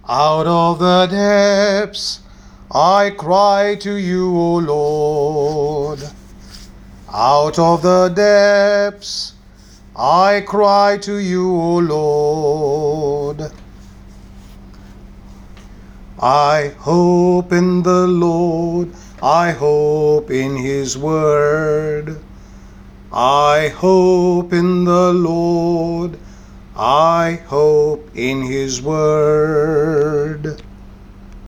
Out of the depths I cry to you, O Lord. Out of the depths I cry to you, O Lord. I hope in the Lord, I hope in his word. I hope in the Lord, I hope in his word.